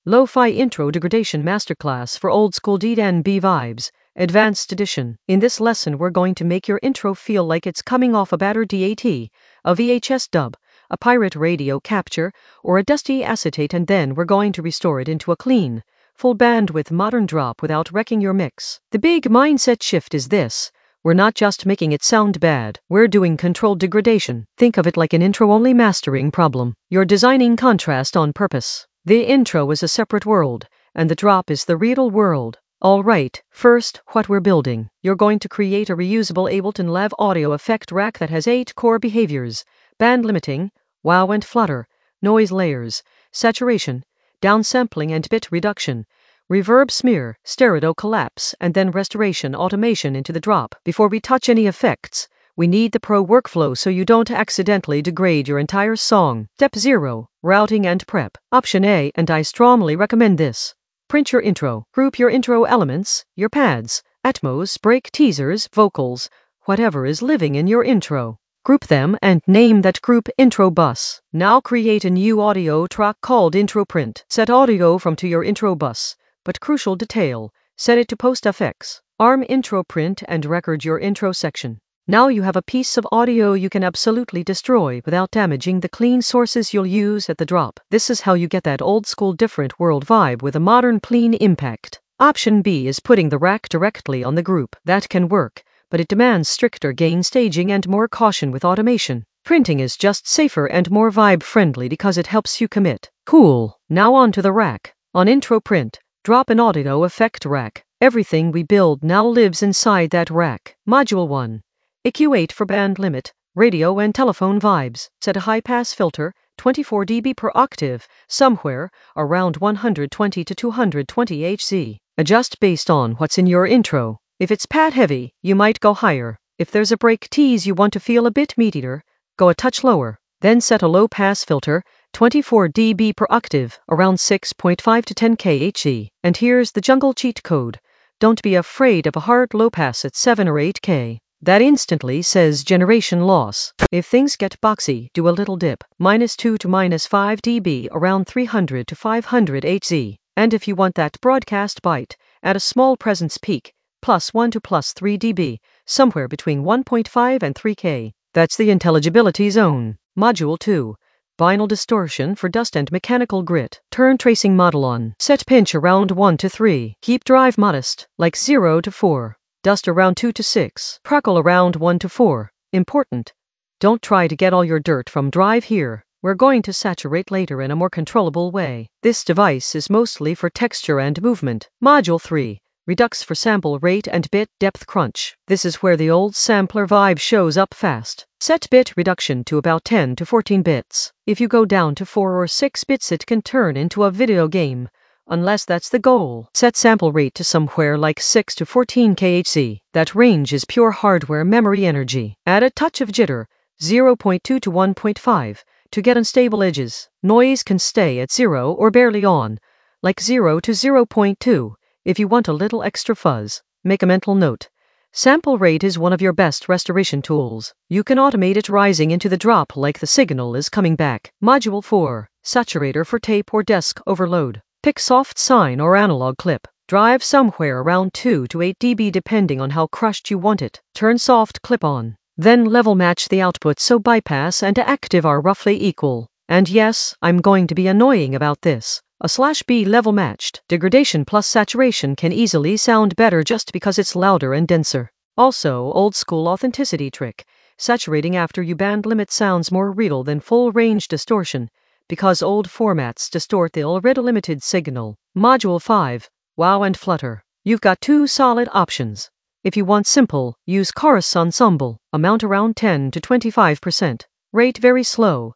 Lo-Fi Intro Degradation Masterclass for Old School D&B Vibes, Advanced Edition. In this lesson we're going to make your intro feel like it's coming off a battered DAT, a VHS dub, a pirate radio capture, or a dusty acetate, and then we're going to restore it into a clean, full bandwidth modern drop without wrecking your mix. The big mindset shift is this: we're not just making it sound bad, we're doing controlled degradation. Think of it like an intro-only mastering problem. You're designing contrast on purpose. The intro is a separate world, and the drop is the real world. Alright, first, what we're building. You're going to create a reusable Ableton Live audio effect rack that has 8 core behaviors: band limiting, wow and flutter, noise layers, saturation, downsampling and bit reduction, reverb smear, stereo collapse, and then restoration automation into the drop. Before we touch any effects, we need the pro workflow so you don't accidentally degrade your entire song. Step 0. Routing and prep. Option A, and I strongly recommend this. Print your intro. Group your intro elements, your pads, Atmos, break, teasers, vocals, whatever is living in your intro. Group them and name that group intro bus. Now create a new audio track called intro print. Set audio from to your intro bus, but crucial detail, set it to post FX. Arm intro print and record your intro section. Now you have a piece of audio you can absolutely destroy without damaging the clean sources you'll use at the drop. This is how you get that old school different world vibe with a modern clean impact. Option B is putting the rack directly on the group. That can work, but it demands stricter gain staging and more caution with automation. Printing is just safer and more vibe friendly because it helps you commit. Cool. Now on to the rack. On intro print, drop an audio effect rack. Everything we build now lives inside that rack. Module 1. EQ8 for band limit, radio and telephone vibes. Set a high-pass filter, 24 dB per octave, somewhere around 120 to 220 Hz. Adjust based on what's in your intro. If it's pad heavy, you might go higher. If there's a break tease you want to feel a bit meatier, go a touch lower. Then set a low-pass filter, 24 dB per octave, around 6.5 to 10 kHz. And here's the jungle cheat code. Don't be afraid of a hard low pass at 7 or 8K. That instantly says generation loss. If things get boxy, do a little dip, -2 to -5 dB, around 300 to 500 Hz. And if you want that broadcast bite, add a small presence peak, +1 to +3 dB, somewhere between 1.5 and 3K. That's the intelligibility zone. Module 2. Vinyl distortion for dust and mechanical grit. Turn tracing model on. Set pinch around 1 to 3. Keep drive modest, like 0 to 4. Dust around 2 to 6. Crackle around 1 to 4. Important. Don't try to get all your dirt from drive here. We're going to saturate later in a more controllable way. This device is mostly for texture and movement. Module 3. Redux for sample rate and bit depth crunch. This is where the old sampler vibe shows up fast. Set bit reduction to about 10 to 14 bits. If you go down to 4 or 6 bits it can turn into a video game. Unless that's the goal. Set sample rate to somewhere like 6 to 14 kHz. That range is pure hardware memory energy. Add a touch of jitter, 0.2 to 1.5, to get unstable edges. Noise can stay at 0 or barely on, like 0 to 0.2. If you want a little extra fuzz, make a mental note. Sample rate is one of your best restoration tools. You can automate it rising into the drop like the signal is coming back. Module 4. Saturator for tape or desk overload. Pick soft sine or analog clip. Drive somewhere around 2 to 8 dB depending on how crushed you want it. Turn soft clip on. Then level match the output so bypass and active are roughly equal. And yes, I'm going to be annoying about this. A/B level matched. Degradation plus saturation can easily sound better just because it's louder and denser. Also, old school authenticity trick. Saturating after you band limit sounds more real than full range distortion, because old formats distort the already limited signal. Module 5. Wow and flutter. You've got 2 solid options. If you want simple, use chorus ensemble. Amount around 10 to 25%. Rate very slow,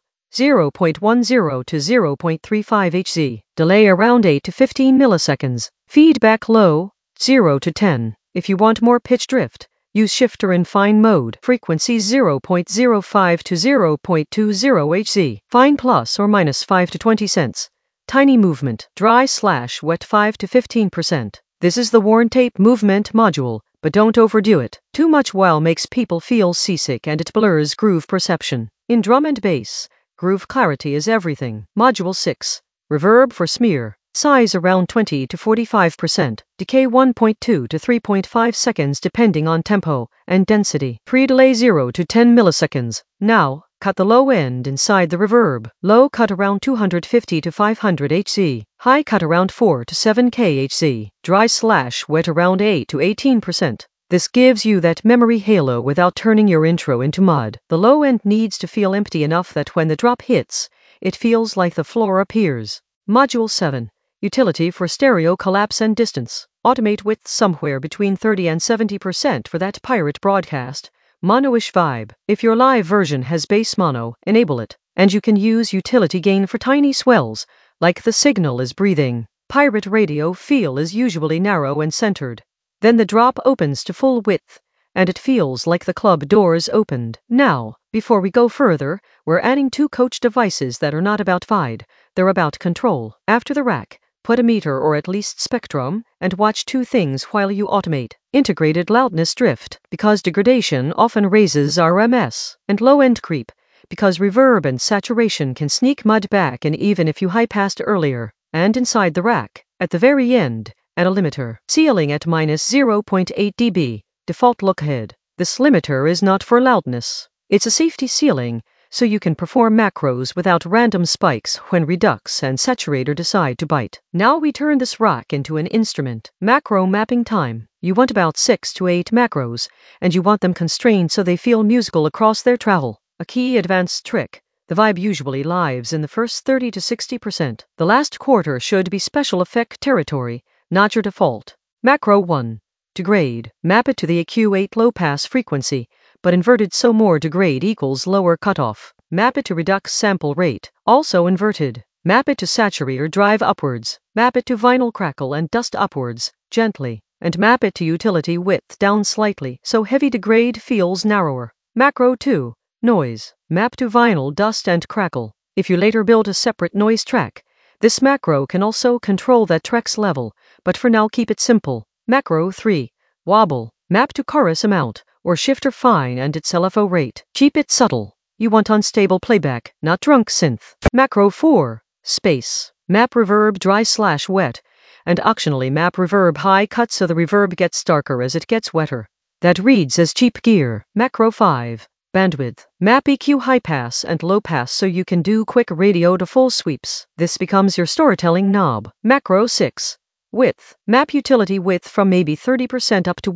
0.10 to 0.35 Hz. Delay around 8 to 15 milliseconds. Feedback low, 0 to 10. If you want more pitch drift, use shifter in fine mode. Frequency 0.05 to 0.20 Hz. Fine plus or minus 5 to 20 cents. Tiny movement. Dry/wet 5 to 15%. This is the worn tape movement module, but don't overdo it. Too much wow makes people feel seasick and it blurs groove perception. In drum and bass, groove clarity is everything. Module 6. Reverb for smear. Size around 20 to 45%. Decay 1.2 to 3.5 seconds depending on tempo and density. Pre-delay 0 to 10 milliseconds. Now, cut the low end inside the reverb. Low cut around 250 to 500 Hz. High cut around 4 to 7 kHz. Dry/wet around 8 to 18%. This gives you that memory halo without turning your intro into mud. The low end needs to feel empty enough that when the drop hits, it feels like the floor appears. Module 7. Utility for stereo collapse and distance. Automate width somewhere between 30 and 70% for that pirate broadcast. Mono-ish vibe. If your live version has bass mono, enable it. And you can use utility gain for tiny swells, like the signal is breathing. Pirate radio feel is usually narrow and centered. Then the drop opens to full width, and it feels like the club doors opened. Now, before we go further, we're adding two coach devices that are not about vibe, they're about control. After the rack, put a meter or at least spectrum, and watch two things while you automate. Integrated loudness drift, because degradation often raises RMS, and low-end creep, because reverb and saturation can sneak mud back and even if you high-passed earlier. And inside the rack, at the very end, add a limiter. Ceiling at minus 0.8 dB, default look ahead. This limiter is not for loudness. It's a safety ceiling, so you can perform macros without random spikes when Redux and Saturator decide to bite. Now we turn this rack into an instrument. Macro mapping time. You want about 6 to 8 macros, and you want them constrained so they feel musical across their travel. A key advanced trick. The vibe usually lives in the first 30 to 60%. The last quarter should be special effect territory, not your default. Macro 1. Degrade. Map it to the EQ8 low pass frequency, but inverted so more degrade equals lower cutoff. Map it to Redux sample rate, also inverted. Map it to saturator drive upwards. Map it to vinyl crackle and dust upwards, gently. And map it to utility width down slightly so heavy degrade feels narrower. Macro 2. Noise. Map to vinyl dust and crackle. If you later build a separate noise track, this macro can also control that track's level, but for now keep it simple. Macro 3. Wobble. Map to chorus amount, or shifter fine and its LFO rate. Keep it subtle. You want unstable playback, not drunk synth. Macro 4. Space. Map reverb dry/wet, and optionally map reverb high cut so the reverb gets darker as it gets wetter. That reads as cheap gear. Macro 5. Bandwidth. Map EQ high pass and low pass so you can do quick radio to full sweeps. This becomes your storytelling knob. Macro 6. Width. Map utility width from maybe 30% up to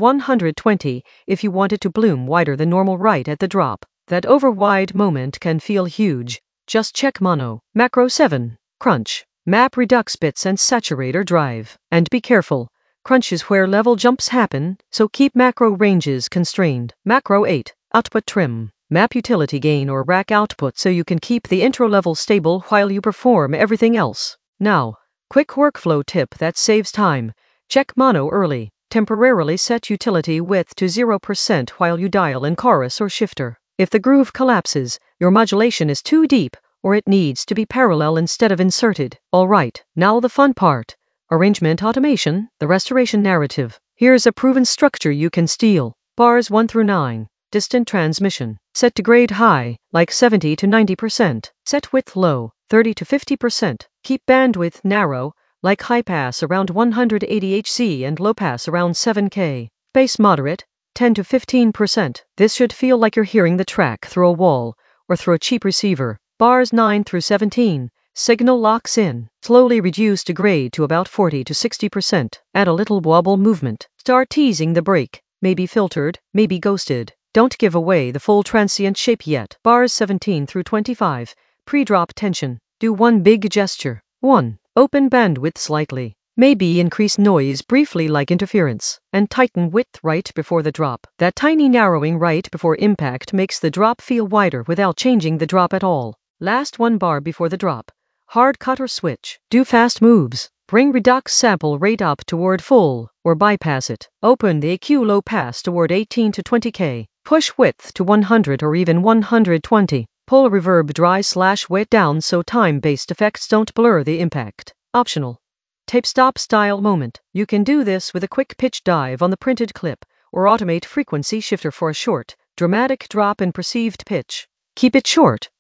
120 if you want it to bloom wider than normal right at the drop. That over-wide moment can feel huge. Just check mono. Macro 7. Crunch. Map Redux bits and saturator drive. And be careful. Crunch is where level jumps happen, so keep macro ranges constrained. Macro 8. Output trim. Map utility gain or rack output so you can keep the intro level stable while you perform everything else. Now, quick workflow tip that saves time. Check mono early. Temporarily set utility width to 0% while you dial in chorus or shifter. If the groove collapses, your modulation is too deep, or it needs to be parallel instead of inserted. Alright, now the fun part. Arrangement automation, the restoration narrative. Here's a proven structure you can steal. Bars 1 through 9. Distant transmission. Set degrade high, like 70 to 90%. Set width low, 30 to 50%. Keep bandwidth narrow, like high pass around 180 Hz and low pass around 7K. Bass moderate, 10 to 15%. This should feel like you're hearing the track through a wall, or through a cheap receiver. Bars 9 through 17. Signal locks in. Slowly reduce degrade to about 40 to 60%. Add a little wobble movement. Start teasing the break. Maybe filtered, maybe ghosted. Don't give away the full transient shape yet. Bars 17 through 25. Pre-drop tension. Do one big gesture. 1. Open bandwidth slightly. Maybe increase noise briefly like interference. And tighten width right before the drop. That tiny narrowing right before impact makes the drop feel wider without changing the drop at all. Last one bar before the drop. Hard cut or switch. Do fast moves. Bring Redux sample rate up toward full, or bypass it. Open the EQ low pass toward 18 to 20K. Push width to 100 or even 120. Pull reverb dry/wet down so time-based effects don't blur the impact. Optional. Tape stop style moment. You can do this with a quick pitch dive on the printed clip, or automate frequency shifter for a short, dramatic drop in perceived pitch. Keep it short.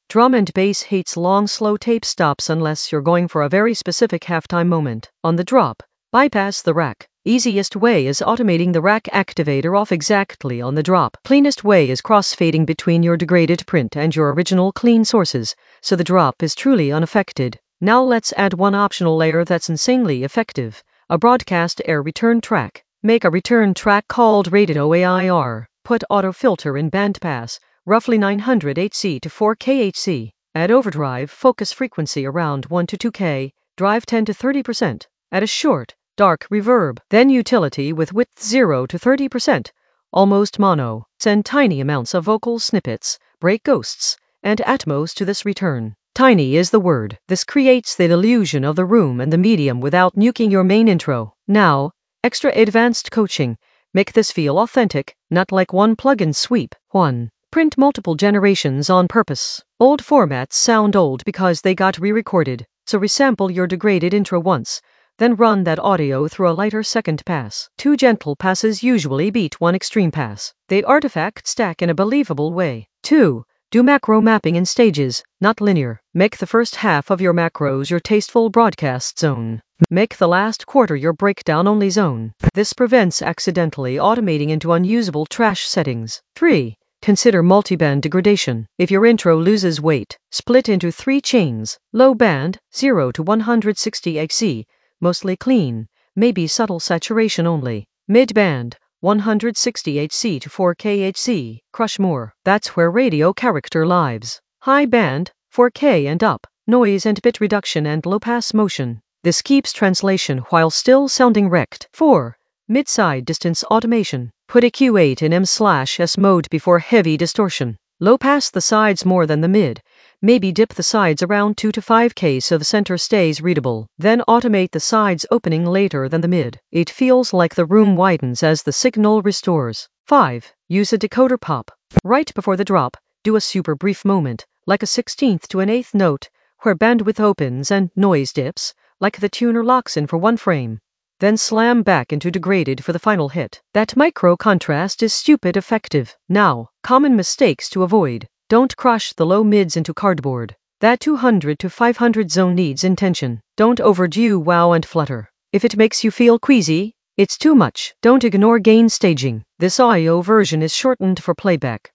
Drum and bass hates long slow tape stops unless you're going for a very specific halftime moment. On the drop, bypass the rack. Easiest way is automating the rack activator off exactly on the drop. Cleanest way is crossfading between your degraded print and your original clean sources, so the drop is truly unaffected. Now let's add one optional layer that's insanely effective: a broadcast air return track. Make a return track called Rated OAIR. Put auto filter in bandpass, roughly 900 Hz to 4K Hz. Add overdrive focus frequency around 1 to 2K, drive 10 to 30%. Add a short, dark reverb, then utility with width 0 to 30%, almost mono. Send tiny amounts of vocal snippets, break ghosts, and Atmos to this return. Tiny is the word. This creates the illusion of the room and the medium without nuking your main intro. Now, extra advanced coaching. Make this feel authentic, not like one plug-in sweep. 1. Print multiple generations on purpose. Old formats sound old because they got re-recorded, so resample your degraded intro once, then run that audio through a lighter second pass. 2 gentle passes usually beat 1 extreme pass. They artifact stack in a believable way. 2. Do macro mapping in stages, not linear. Make the first half of your macros your tasteful broadcast zone. Make the last quarter your breakdown-only zone. This prevents accidentally automating into unusable trash settings. 3. Consider multiband degradation. If your intro loses weight, split into 3 chains. Low band, 0 to 160 Hz, mostly clean, maybe subtle saturation only. Mid band, 160 Hz to 4K Hz, crush more. That's where radio character lives. High band, 4K and up, noise and bit reduction and low pass motion. This keeps translation while still sounding wrecked. 4. Mid-side distance automation. Put EQ8 in M/S mode before heavy distortion. Low pass the sides more than the mid. Maybe dip the sides around 2 to 5K so the center stays readable. Then automate the sides opening later than the mid. It feels like the room widens as the signal restores. 5. Use a decoder pop. Right before the drop, do a super brief moment, like a 16th to an 8th note, where bandwidth opens and noise dips, like the tuner locks in for 1 frame. Then slam back into degraded for the final hit. That micro contrast is stupid effective. Now, common mistakes to avoid. Don't crush the low mids into cardboard. That 200 to 500 zone needs intention. Don't overdo wow and flutter. If it makes you feel queasy, it's too much. Don't ignore gain staging. This audio version is shortened for playback.